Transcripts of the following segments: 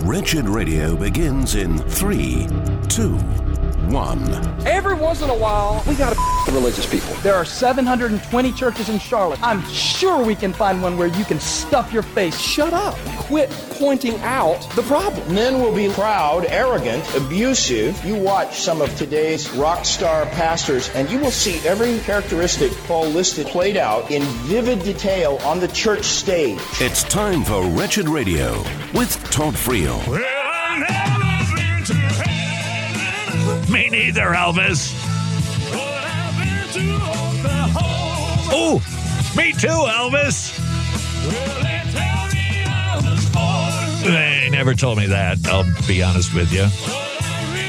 Wretched Radio begins in 3, 2, 1. Every once in a while, we gotta the religious people. There are 720 churches in Charlotte. I'm sure we can find one where you can stuff your face. Shut up. Quit pointing out the problem. Men will be proud, arrogant, abusive. You watch some of today's rock star pastors, and you will see every characteristic Paul listed played out in vivid detail on the church stage. It's time for Wretched Radio with Todd Friel. Well, I've never been to heaven. Me neither, Elvis. But I've been to Oklahoma. Oh, me too, Elvis. Well, they tell me I was born. They never told me that, I'll be honest with you. But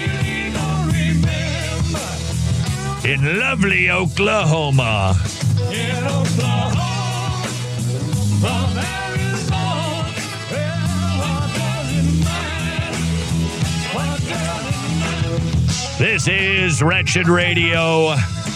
I really don't remember. In lovely Oklahoma. In Oklahoma. From Arizona. Well, what doesn't matter? What doesn't matter? This is Wretched Radio,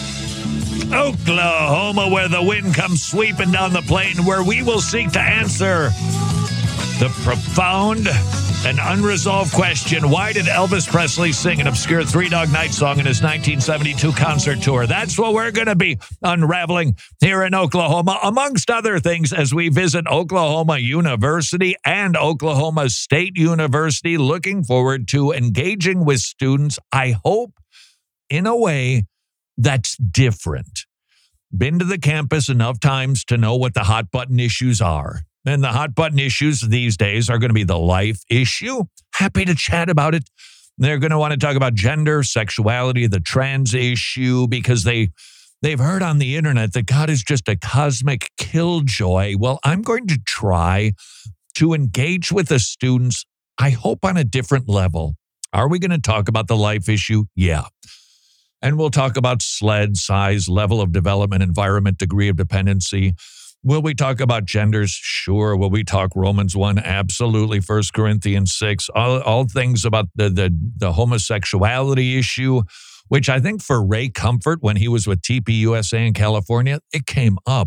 Oklahoma, where the wind comes sweeping down the plain, where we will seek to answer the profound and unresolved question, why did Elvis Presley sing an obscure Three Dog Night song in his 1972 concert tour? That's what we're going to be unraveling here in Oklahoma, amongst other things, as we visit Oklahoma University and Oklahoma State University, looking forward to engaging with students, I hope, in a way that's different. Been to the campus enough times to know what the hot button issues are. And the hot button issues these days are going to be the life issue. Happy to chat about it. They're going to want to talk about gender, sexuality, the trans issue, because they've heard on the internet that God is just a cosmic killjoy. Well, I'm going to try to engage with the students, I hope on a different level. Are we going to talk about the life issue? Yeah. And we'll talk about SLED, size, level of development, environment, degree of dependency. Will we talk about genders? Sure. Will we talk Romans 1? Absolutely. 1 Corinthians 6. All things about the homosexuality issue, which I think for Ray Comfort, when he was with TPUSA in California, it came up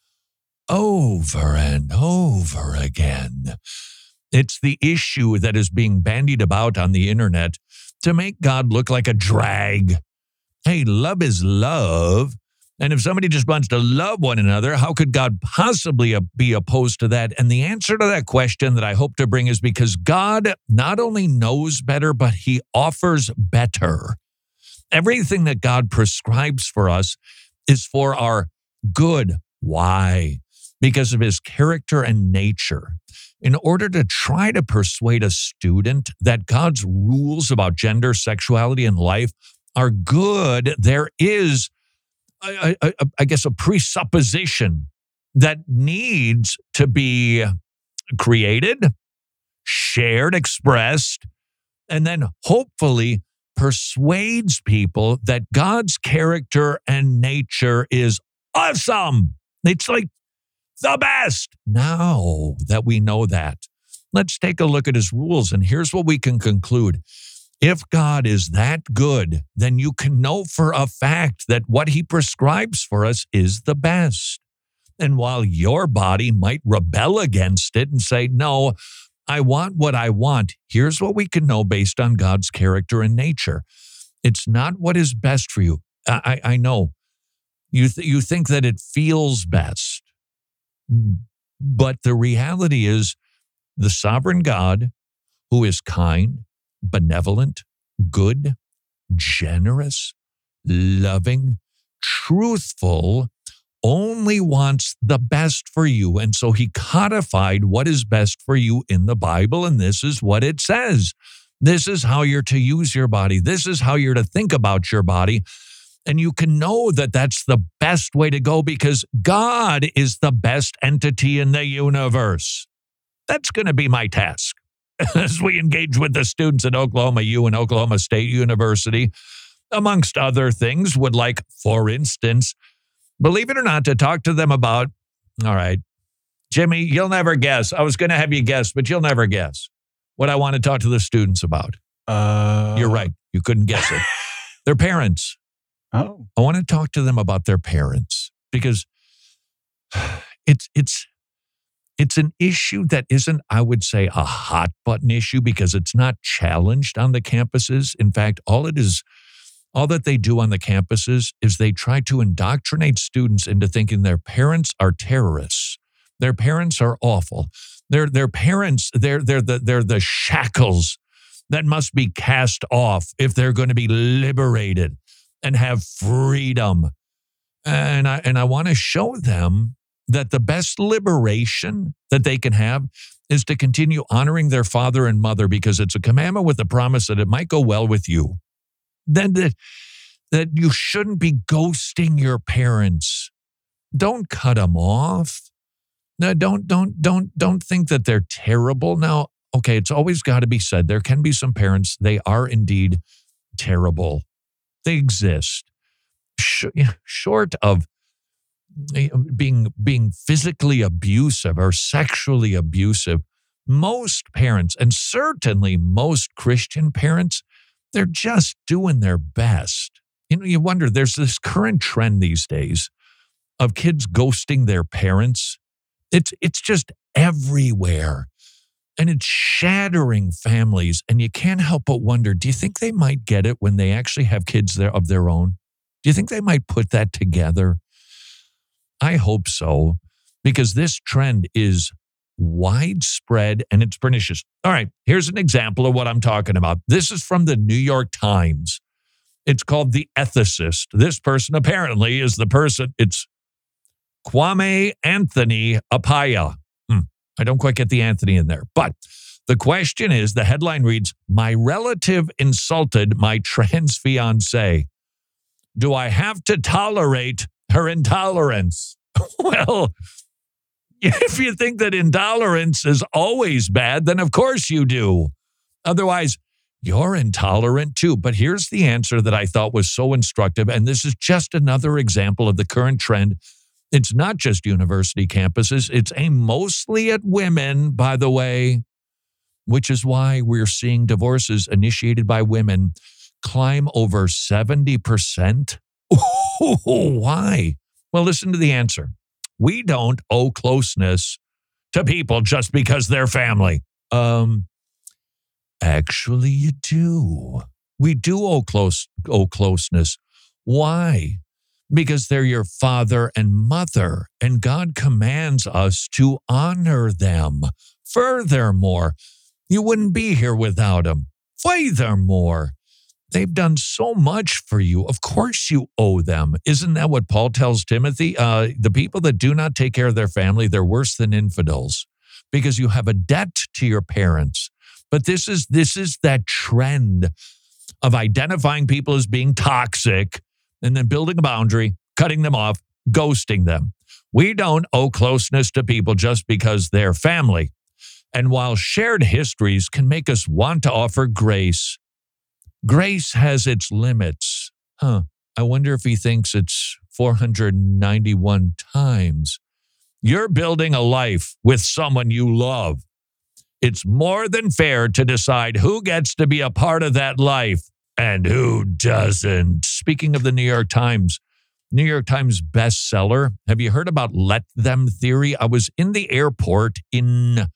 over and over again. It's the issue that is being bandied about on the internet to make God look like a drag. Hey, love is love. And if somebody just wants to love one another, how could God possibly be opposed to that? And the answer to that question that I hope to bring is because God not only knows better, but he offers better. Everything that God prescribes for us is for our good. Why? Because of his character and nature. In order to try to persuade a student that God's rules about gender, sexuality, and life are good, there is I guess a presupposition that needs to be created, shared, expressed, and then hopefully persuades people that God's character and nature is awesome. It's like the best. Now that we know that, let's take a look at his rules. And here's what we can conclude. If God is that good, then you can know for a fact that what he prescribes for us is the best. And while your body might rebel against it and say, no, I want what I want, here's what we can know based on God's character and nature. It's not what is best for you. I know. You think that it feels best. But the reality is the sovereign God, who is kind, benevolent, good, generous, loving, truthful, only wants the best for you. And so he codified what is best for you in the Bible, and this is what it says. This is how you're to use your body. This is how you're to think about your body. And you can know that that's the best way to go because God is the best entity in the universe. That's going to be my task. As we engage with the students at Oklahoma U and Oklahoma State University, amongst other things, would like, for instance, believe it or not, to talk to them about, all right, Jimmy, you'll never guess. I was going to have you guess, but you'll never guess what I want to talk to the students about. You're right. You couldn't guess it. Their parents. Oh. I want to talk to them about their parents because it's It's an issue that isn't, I would say, a hot button issue because it's not challenged on the campuses. In fact, all that they do on the campuses is they try to indoctrinate students into thinking their parents are terrorists. Their parents are awful. Their parents, they're the shackles that must be cast off if they're going to be liberated and have freedom. And I want to show them that the best liberation that they can have is to continue honoring their father and mother because it's a commandment with the promise that it might go well with you. Then that you shouldn't be ghosting your parents. Don't cut them off. No, don't think that they're terrible. Now, okay, it's always got to be said. There can be some parents, they are indeed terrible. They exist. Short of being physically abusive or sexually abusive, most parents, and certainly most Christian parents, they're just doing their best. You wonder, there's this current trend these days of kids ghosting their parents. It's just everywhere. And it's shattering families. And you can't help but wonder, do you think they might get it when they actually have kids of their own? Do you think they might put that together? I hope so, because this trend is widespread and it's pernicious. All right, here's an example of what I'm talking about. This is from the New York Times. It's called The Ethicist. This person apparently is the person. It's Kwame Anthony Appiah. I don't quite get the Anthony in there. But the question is, the headline reads, "My relative insulted my trans fiancé. Do I have to tolerate her intolerance?" Well, if you think that intolerance is always bad, then of course you do. Otherwise, you're intolerant too. But here's the answer that I thought was so instructive. And this is just another example of the current trend. It's not just university campuses. It's aimed mostly at women, by the way, which is why we're seeing divorces initiated by women climb over 70%. Why? Well, listen to the answer. We don't owe closeness to people just because they're family. Actually, you do. We do owe closeness. Why? Because they're your father and mother, and God commands us to honor them. Furthermore, you wouldn't be here without them. Furthermore, they've done so much for you. Of course you owe them. Isn't that what Paul tells Timothy? The people that do not take care of their family, they're worse than infidels because you have a debt to your parents. But this is that trend of identifying people as being toxic and then building a boundary, cutting them off, ghosting them. We don't owe closeness to people just because they're family. And while shared histories can make us want to offer grace, grace has its limits. I wonder if he thinks it's 491 times. You're building a life with someone you love. It's more than fair to decide who gets to be a part of that life and who doesn't. Speaking of the New York Times bestseller. Have you heard about Let Them Theory? I was in the airport in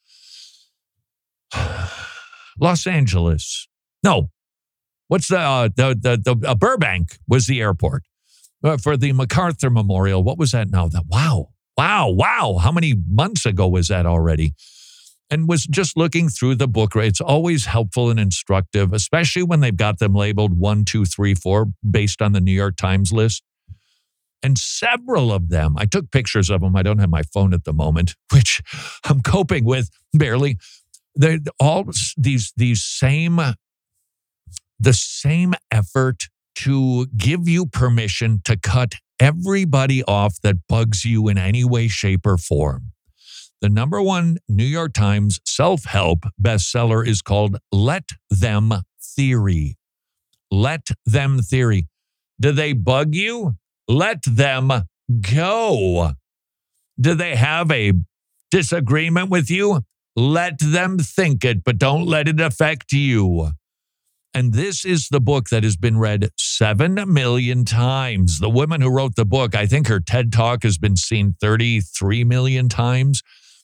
Los Angeles. No. What's the Burbank was the airport for the MacArthur Memorial. What was that now? Wow. How many months ago was that already? And was just looking through the book. It's always helpful and instructive, especially when they've got them labeled 1, 2, 3, 4 based on the New York Times list. And several of them, I took pictures of them. I don't have my phone at the moment, which I'm coping with barely. They're all the same effort to give you permission to cut everybody off that bugs you in any way, shape, or form. The number one New York Times self-help bestseller is called Let Them Theory. Let Them Theory. Do they bug you? Let them go. Do they have a disagreement with you? Let them think it, but don't let it affect you. And this is the book that has been read 7 million times. The woman who wrote the book, I think her TED Talk has been seen 33 million times.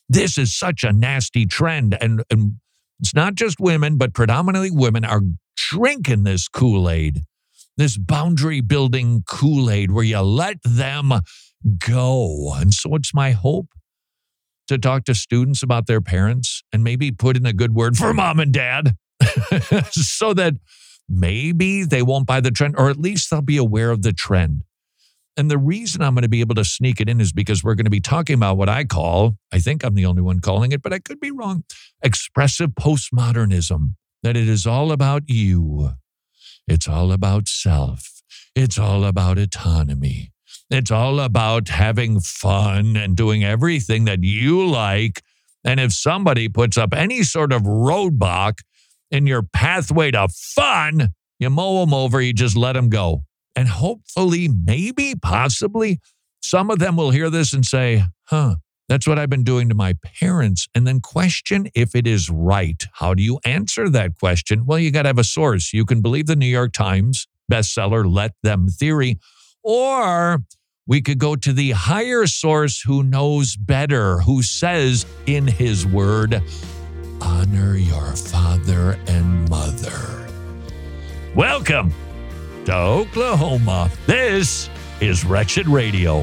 This is such a nasty trend. And it's not just women, but predominantly women are drinking this Kool-Aid, this boundary-building Kool-Aid where you let them go. And so it's my hope to talk to students about their parents and maybe put in a good word for mom and dad so that maybe they won't buy the trend, or at least they'll be aware of the trend. And the reason I'm going to be able to sneak it in is because we're going to be talking about what I think I'm the only one calling it, but I could be wrong, expressive postmodernism, that it is all about you. It's all about self. It's all about autonomy. It's all about having fun and doing everything that you like. And if somebody puts up any sort of roadblock in your pathway to fun, you mow them over, you just let them go. And hopefully, maybe, possibly, some of them will hear this and say, that's what I've been doing to my parents, and then question if it is right. How do you answer that question? Well, you got to have a source. You can believe the New York Times bestseller, Let Them Theory, or we could go to the higher source who knows better, who says in his word, honor your father and mother. Welcome to Oklahoma. This is Wretched Radio.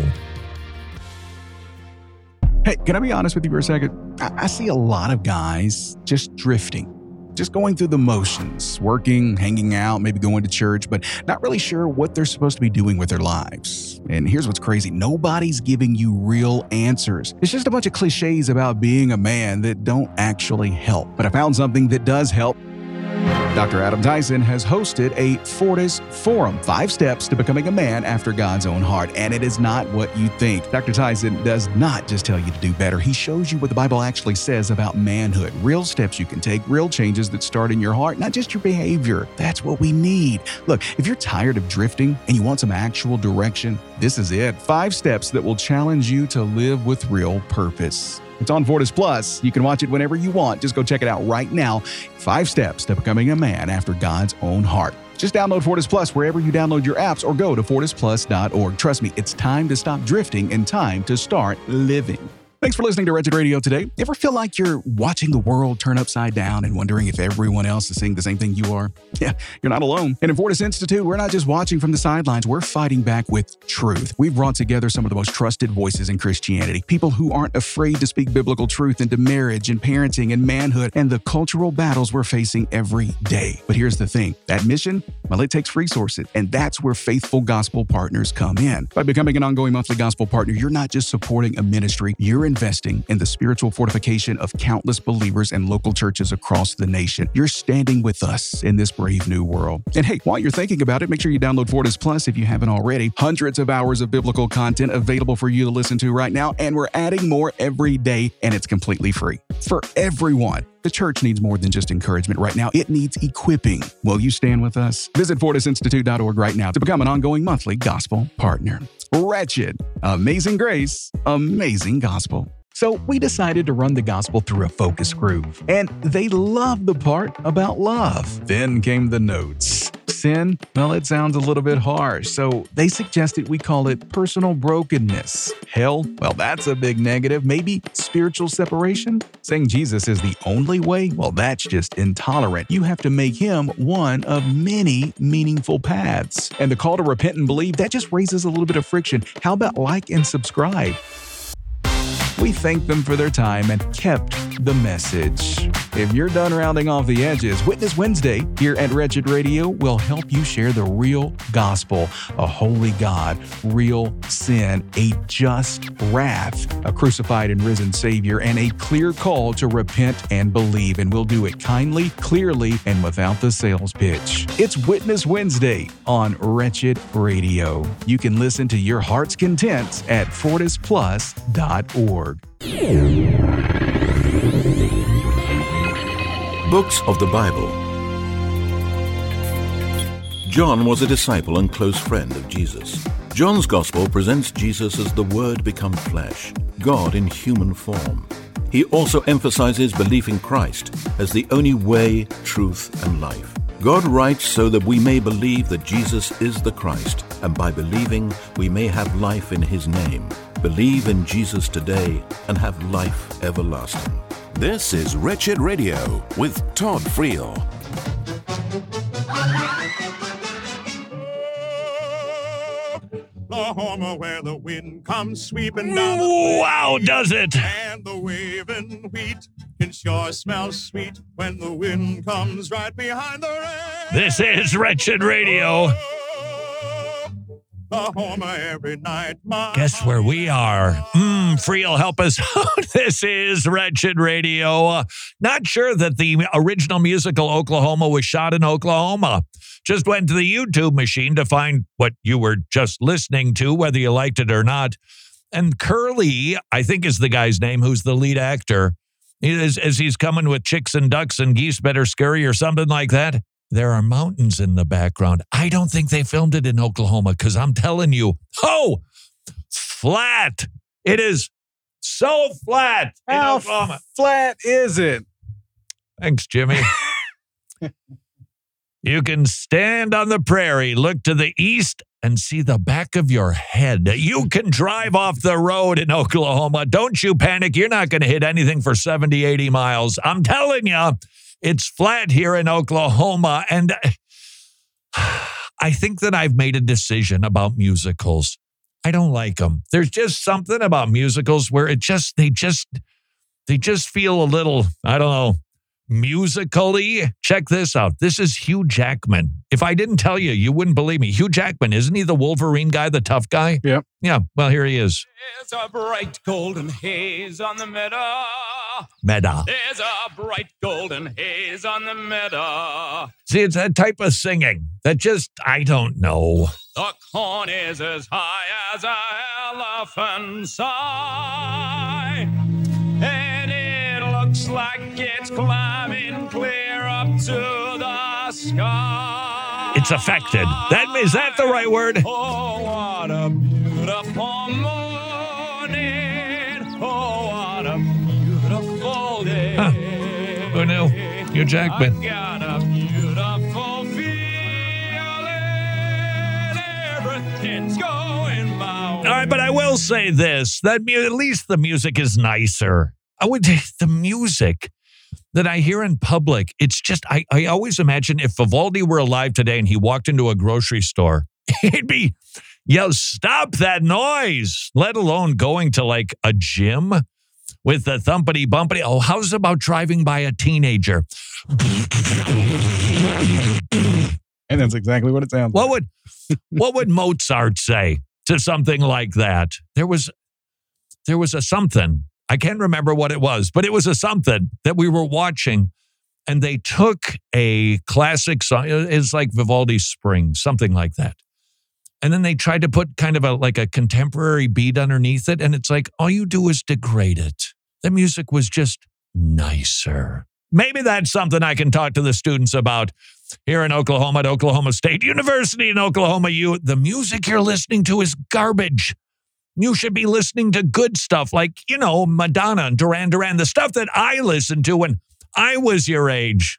Hey, can I be honest with you for a second? I see a lot of guys just drifting, just going through the motions, working, hanging out, maybe going to church, but not really sure what they're supposed to be doing with their lives. And here's what's crazy. Nobody's giving you real answers. It's just a bunch of cliches about being a man that don't actually help. But I found something that does help. Dr. Adam Tyson has hosted a Fortis Forum, 5 steps to becoming a man after God's own heart. And it is not what you think. Dr. Tyson does not just tell you to do better. He shows you what the Bible actually says about manhood. Real steps you can take, real changes that start in your heart, not just your behavior. That's what we need. Look, if you're tired of drifting and you want some actual direction, this is it. 5 steps that will challenge you to live with real purpose. It's on Fortis Plus. You can watch it whenever you want. Just go check it out right now. 5 steps to becoming a man after God's own heart. Just download Fortis Plus wherever you download your apps or go to fortisplus.org. Trust me, it's time to stop drifting and time to start living. Thanks for listening to Wretched Radio today. Ever feel like you're watching the world turn upside down and wondering if everyone else is seeing the same thing you are? Yeah, you're not alone. And in Fortis Institute, we're not just watching from the sidelines, we're fighting back with truth. We've brought together some of the most trusted voices in Christianity, people who aren't afraid to speak biblical truth into marriage and parenting and manhood and the cultural battles we're facing every day. But here's the thing, that mission, well, it takes resources, and that's where faithful gospel partners come in. By becoming an ongoing monthly gospel partner, you're not just supporting a ministry, you're investing in the spiritual fortification of countless believers and local churches across the nation. You're standing with us in this brave new world. And hey, while you're thinking about it, make sure you download Fortis Plus if you haven't already. Hundreds of hours of biblical content available for you to listen to right now, and we're adding more every day, and it's completely free. For everyone. The church needs more than just encouragement right now. It needs equipping. Will you stand with us? Visit fortisinstitute.org right now to become an ongoing monthly gospel partner. Wretched, amazing grace, amazing gospel. So we decided to run the gospel through a focus group, and they loved the part about love. Then came the notes. Sin, well, it sounds a little bit harsh, so they suggested we call it personal brokenness. Hell, well, that's a big negative. Maybe spiritual separation? Saying Jesus is the only way? Well, that's just intolerant. You have to make him one of many meaningful paths. And the call to repent and believe, that just raises a little bit of friction. How about like and subscribe? We thanked them for their time and kept the message. If you're done rounding off the edges, Witness Wednesday here at Wretched Radio will help you share the real gospel, a holy God, real sin, a just wrath, a crucified and risen Savior, and a clear call to repent and believe. And we'll do it kindly, clearly, and without the sales pitch. It's Witness Wednesday on Wretched Radio. You can listen to your heart's content at fortisplus.org. Books of the Bible. John was a disciple and close friend of Jesus. John's Gospel presents Jesus as the Word become flesh, God in human form. He also emphasizes belief in Christ as the only way, truth, and life. God writes so that we may believe that Jesus is the Christ, and by believing we may have life in his name. Believe in Jesus today and have life everlasting. This is Wretched Radio with Todd Friel. Oklahoma, where the wind comes sweeping down the Wow, does it? and the waving wheat can sure smell sweet when the wind comes right behind the rain. This is Wretched Radio. Oklahoma every night. Guess where we are? Friel, help us out. This is Wretched Radio. Not sure that the original musical Oklahoma was shot in Oklahoma. Just went to the YouTube machine to find what you were just listening to, whether you liked it or not. And Curly, I think is the guy's name, who's the lead actor, as he's coming with chicks and ducks and geese better scurry or something like that. There are mountains in the background. I don't think they filmed it in Oklahoma because I'm telling you, flat. It is so flat in Oklahoma. Flat is it? Thanks, Jimmy. You can stand on the prairie, look to the east, and see the back of your head. You can drive off the road in Oklahoma. Don't you panic. You're not going to hit anything for 70, 80 miles. I'm telling you, it's flat here in Oklahoma. And I think that I've made a decision about musicals. I don't like them. There's just something about musicals where they just feel a little, I don't know, musically. Check this out. This is Hugh Jackman. If I didn't tell you, you wouldn't believe me. Hugh Jackman, isn't he the Wolverine guy, the tough guy? Yep. Yeah, well, here he is. There's a bright golden haze on the meadow. There's a bright golden haze on the meadow. See, it's that type of singing that just, I don't know. The corn is as high as an elephant's eye. And it looks like it's climbing clear up to the sky. It's affected. Is that the right word? Oh, what a beautiful morning. Oh, what a beautiful day. Huh. Who knew? Hugh Jackman. I got a beautiful feeling. Everything's going my way. All right, but I will say this, that at least the music is nicer. The music that I hear in public, it's just, I always imagine if Vivaldi were alive today and he walked into a grocery store, he'd be, stop that noise, let alone going to like a gym with the thumpity bumpity. Oh, how's about driving by a teenager? And that's exactly what it sounds like. What would Mozart say to something like that? There was a something. I can't remember what it was, but it was a something that we were watching, and they took a classic song. It's like Vivaldi's Spring, something like that. And then they tried to put kind of a contemporary beat underneath it, and it's like, all you do is degrade it. The music was just nicer. Maybe that's something I can talk to the students about here in Oklahoma at Oklahoma State University in Oklahoma. The music you're listening to is garbage. You should be listening to good stuff like, Madonna and Duran Duran, the stuff that I listened to when I was your age.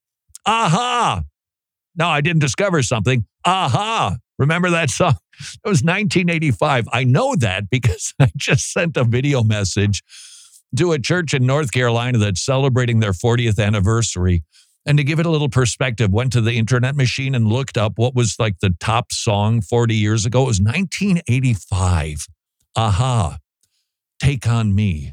Aha. No, I didn't discover something. Aha. Remember that song? It was 1985. I know that because I just sent a video message to a church in North Carolina that's celebrating their 40th anniversary. And to give it a little perspective, went to the internet machine and looked up what was like the top song 40 years ago. It was 1985. Aha, Take On Me.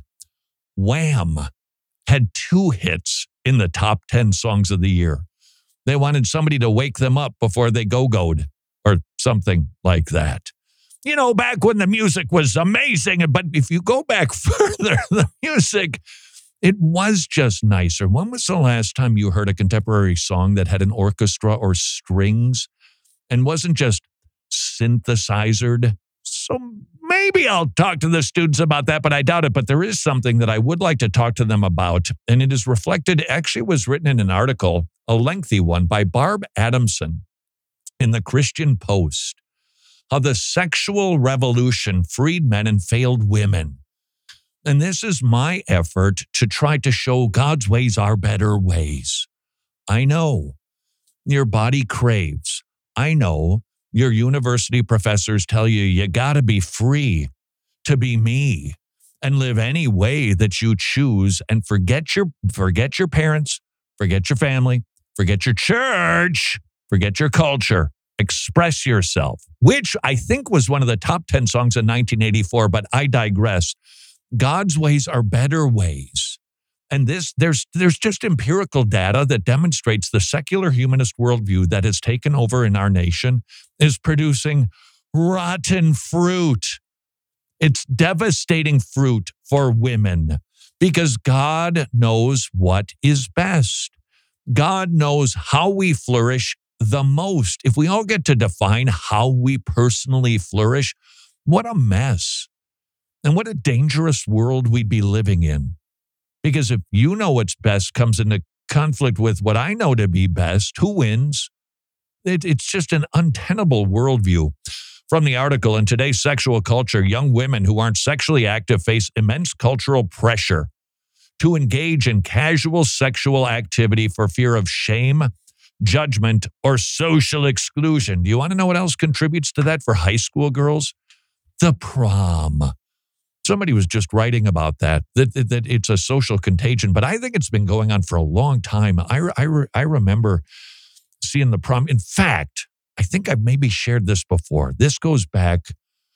Wham had 2 hits in the top 10 songs of the year. They wanted somebody to wake them up before they go-goed or something like that. Back when the music was amazing, but if you go back further, the music, it was just nicer. When was the last time you heard a contemporary song that had an orchestra or strings and wasn't just synthesized? So maybe I'll talk to the students about that, but I doubt it. But there is something that I would like to talk to them about, and it is reflected, actually was written in an article, a lengthy one, by Barb Adamson in the Christian Post, how the sexual revolution freed men and failed women. And this is my effort to try to show God's ways are better ways. I know your body craves. I know your university professors tell you got to be free to be me and live any way that you choose and forget your parents, forget your family, forget your church, forget your culture. Express yourself, which I think was one of the top 10 songs in 1984, but I digress. God's ways are better ways. And there's just empirical data that demonstrates the secular humanist worldview that has taken over in our nation is producing rotten fruit. It's devastating fruit for women because God knows what is best. God knows how we flourish the most. If we all get to define how we personally flourish, what a mess. And what a dangerous world we'd be living in. Because if you know what's best comes into conflict with what I know to be best, who wins? It's just an untenable worldview. From the article, in today's sexual culture, young women who aren't sexually active face immense cultural pressure to engage in casual sexual activity for fear of shame, judgment, or social exclusion. Do you want to know what else contributes to that for high school girls? The prom. Somebody was just writing about that it's a social contagion, but I think it's been going on for a long time. I remember seeing the prom. In fact, I think I've maybe shared this before. This goes back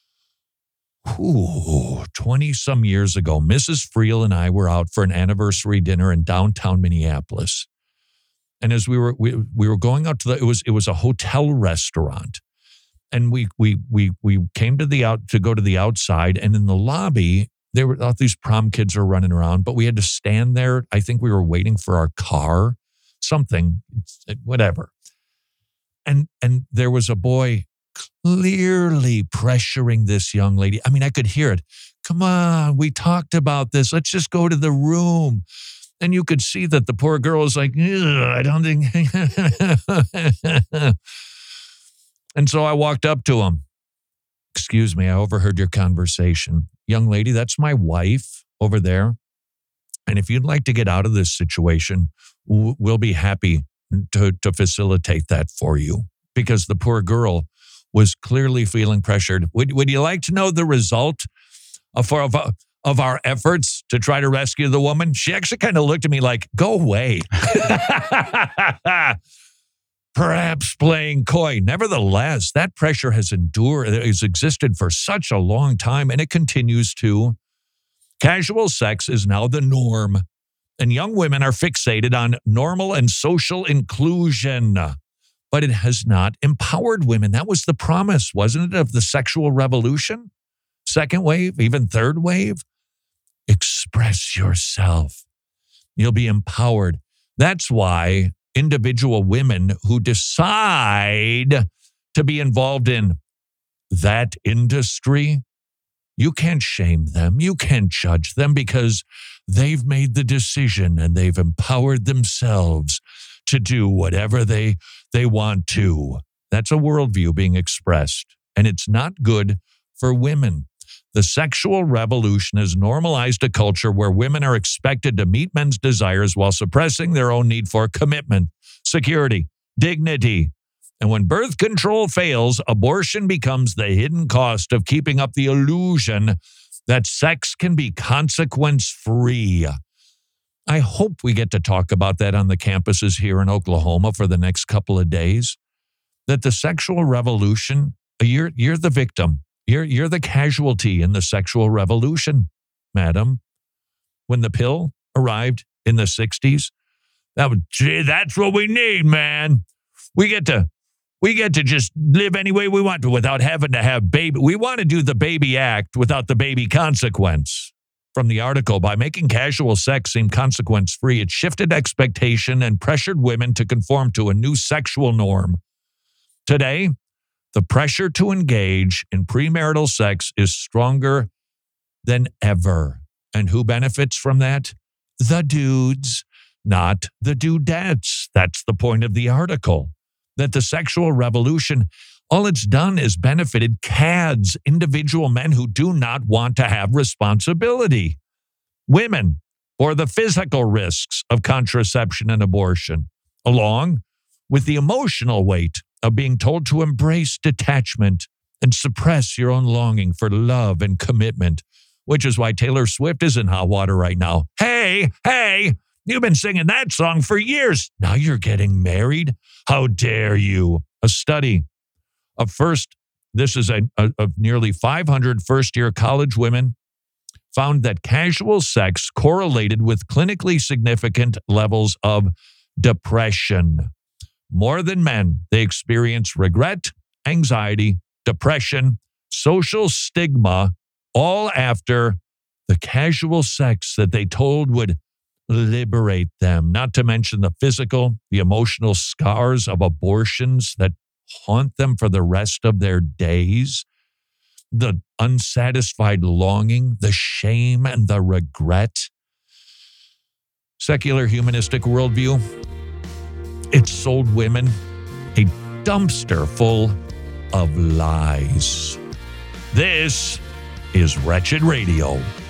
20-some years ago. Mrs. Friel and I were out for an anniversary dinner in downtown Minneapolis. And as we were going out to it was a hotel restaurant. And we came to go to the outside, and in the lobby, there were all these prom kids are running around, but we had to stand there. I think we were waiting for our car, something, whatever. And there was a boy clearly pressuring this young lady. I mean, I could hear it. Come on, we talked about this. Let's just go to the room. And you could see that the poor girl was like, I don't think. And so I walked up to him. Excuse me, I overheard your conversation. Young lady, that's my wife over there. And if you'd like to get out of this situation, we'll be happy to facilitate that for you. Because the poor girl was clearly feeling pressured. Would you like to know the result of our efforts to try to rescue the woman? She actually kind of looked at me like, go away. Perhaps playing coy. Nevertheless, that pressure has existed for such a long time, and it continues to. Casual sex is now the norm, and young women are fixated on normal and social inclusion. But it has not empowered women. That was the promise, wasn't it, of the sexual revolution? Second wave, even third wave? Express yourself. You'll be empowered. That's why individual women who decide to be involved in that industry, you can't shame them. You can't judge them because they've made the decision and they've empowered themselves to do whatever they want to. That's a worldview being expressed, and it's not good for women. The sexual revolution has normalized a culture where women are expected to meet men's desires while suppressing their own need for commitment, security, dignity. And when birth control fails, abortion becomes the hidden cost of keeping up the illusion that sex can be consequence-free. I hope we get to talk about that on the campuses here in Oklahoma for the next couple of days. That the sexual revolution, you're the victim. You're the casualty in the sexual revolution, madam. When the pill arrived in the 60s, that's what we need, man. We get to just live any way we want to without having to have baby. We want to do the baby act without the baby consequence. From the article, by making casual sex seem consequence-free, it shifted expectation and pressured women to conform to a new sexual norm. Today, the pressure to engage in premarital sex is stronger than ever. And who benefits from that? The dudes, not the dudettes. That's the point of the article. That the sexual revolution, all it's done is benefited CADs, individual men who do not want to have responsibility. Women, or the physical risks of contraception and abortion, along with the emotional weight of being told to embrace detachment and suppress your own longing for love and commitment, which is why Taylor Swift is in hot water right now. Hey, you've been singing that song for years. Now you're getting married? How dare you? A study of nearly 500 first-year college women found that casual sex correlated with clinically significant levels of depression. More than men, they experience regret, anxiety, depression, social stigma, all after the casual sex that they told would liberate them, not to mention the physical, the emotional scars of abortions that haunt them for the rest of their days, the unsatisfied longing, the shame, and the regret. Secular humanistic worldview, it sold women a dumpster full of lies. This is Wretched Radio.